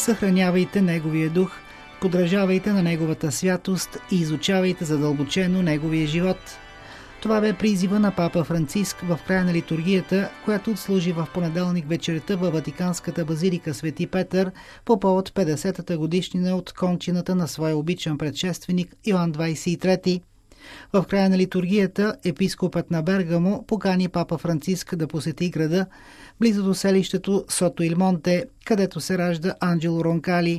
Съхранявайте Неговия дух, подражавайте на Неговата святост и изучавайте задълбочено Неговия живот. Това бе призива на папа Франциск в края на литургията, която отслужи в понеделник вечерта във Ватиканската базилика Свети Петър по повод 50-та годишнина от кончината на своя обичан предшественик Йоан 23. В края на литургията епископът на Бергамо покани папа Франциск да посети града, близо до селището Сото ил Монте, където се ражда Анджело Ронкали.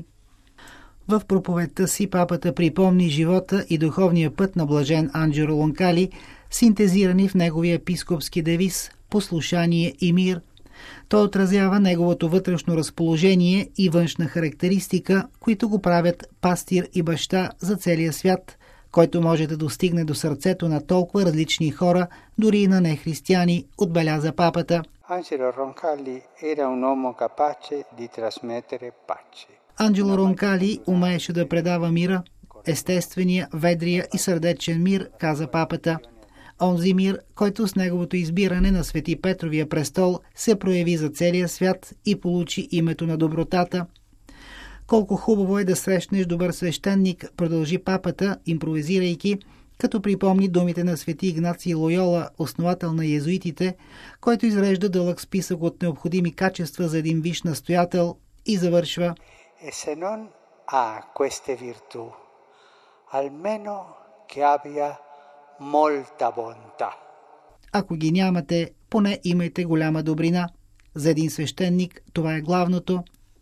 В проповедта си папата припомни живота и духовния път на блажен Анджело Ронкали, синтезирани в неговия епископски девиз «Послушание и мир». Той отразява неговото вътрешно разположение и външна характеристика, които го правят пастир и баща за целия свят, който може да достигне до сърцето на толкова различни хора, дори и на нехристияни, отбеляза папата. Анджело Ронкали era un uomo capace di trasmettere pace. Анджело Ронкали умееше да предава мира, естествения, ведрия и сърдечен мир, каза папата. Онзи мир, който с неговото избиране на Свети Петровия престол се прояви за целия свят и получи името на добротата. Колко хубаво е да срещнеш добър свещеник, продължи папата, импровизирайки, като припомни думите на Свети Игнаций Лойола, основател на йезуитите, който изрежда дълъг списък от необходими качества за един висш настоятел и завършва: E se non ha queste virtù, almeno che abbia molta bontà. Ако ги нямате, поне имайте голяма добрина. За един свещеник това е главното.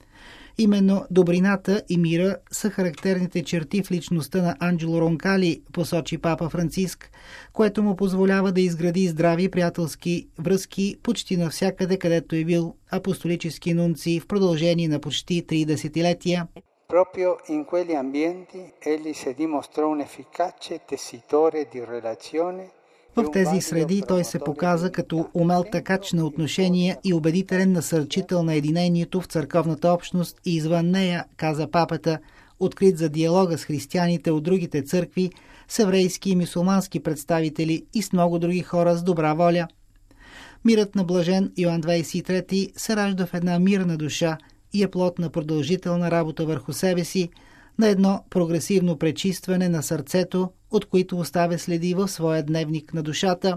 Именно добрината и мира са характерните черти в личността на Анджело Ронкали, посочи папа Франциск, което му позволява да изгради здрави приятелски връзки почти навсякъде, където е бил апостолически нунци в продължение на почти 3 десетилетия. Proprio in quegli ambienti egli si dimostrò un efficace tessitore di relazione. В тези среди той се показа като умел такач на отношения и убедителен насърчител на единението в църковната общност и извън нея, каза папата, открит за диалога с християните от другите църкви, с еврейски и мюсюлмански представители и с много други хора с добра воля. Мирът на блажен Йоан 23 се ражда в една мирна душа и е плод на продължителна работа върху себе си, на едно прогресивно пречистване на сърцето, от които оставя следи в своя дневник на душата.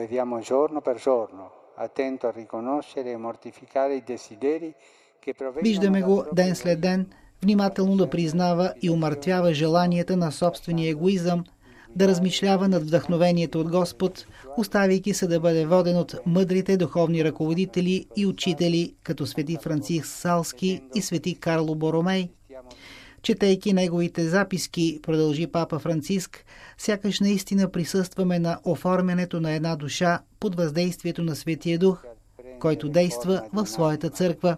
Виждаме го ден след ден, внимателно да признава и умъртвява желанията на собствения егоизъм, да размишлява над вдъхновението от Господ, оставяйки се да бъде воден от мъдрите духовни ръководители и учители, като свети Франциск Салски и свети Карло Боромей. Четейки неговите записки, продължи папа Франциск, сякаш наистина присъстваме на оформянето на една душа под въздействието на Светия Дух, който действа в своята църква.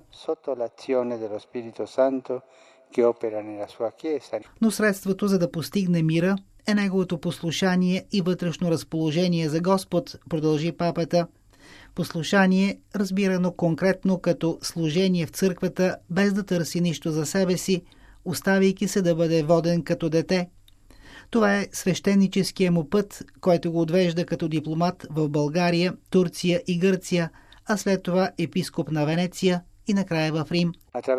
Но средството за да постигне мира е неговото послушание и вътрешно разположение за Господ, продължи папата. Послушание, разбирано конкретно като служение в църквата, без да търси нищо за себе си, оставяйки се да бъде воден като дете. Това е свещеническия му път, който го отвежда като дипломат в България, Турция и Гърция, а след това епископ на Венеция и накрая в Рим.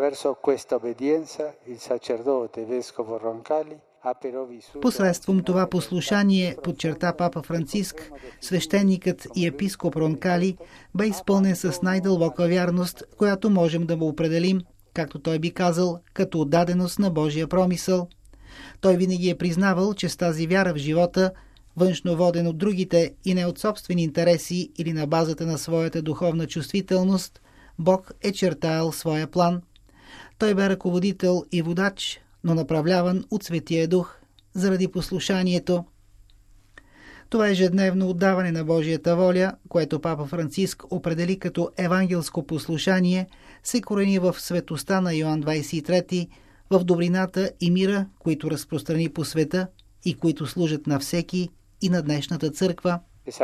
Посредством това послушание, подчерта папа Франциск, свещеникът и епископ Ронкали бе изпълнен с най-дълбока вярност, която можем да му определим, както той би казал, като отдаденост на Божия промисъл. Той винаги е признавал, че с тази вяра в живота, външно воден от другите и не от собствени интереси или на базата на своята духовна чувствителност, Бог е чертаял своя план. Той бе ръководител и водач, но направляван от Светия Дух, заради послушанието. Това ежедневно отдаване на Божията воля, което папа Франциск определи като евангелско послушание, се корени в светостта на Йоан 23, в добрината и мира, които разпространи по света и които служат на всеки и на днешната църква.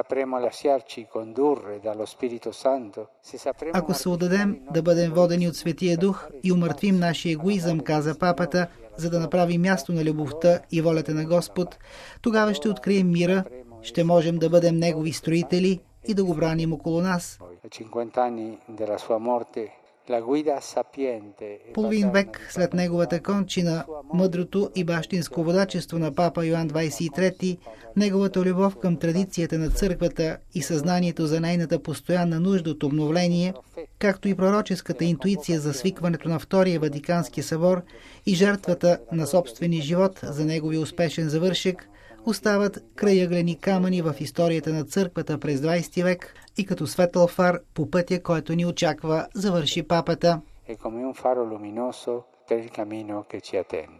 Ако се отдадем да бъдем водени от Светия Дух и умъртвим нашия егоизъм, каза папата, за да направим място на любовта и волята на Господ, тогава ще открием мира, ще можем да бъдем Негови строители и да го браним около нас. Половин век след неговата кончина, мъдрото и бащинско водачество на папа Йоан 23, неговата любов към традицията на църквата и съзнанието за нейната постоянна нужда от обновление, както и пророческата интуиция за свикването на Втория Ватикански събор и жертвата на собствения живот за неговия успешен завършек, остават крайъгълни камъни в историята на църквата през 20 век и като светъл фар по пътя, който ни очаква, завърши папата.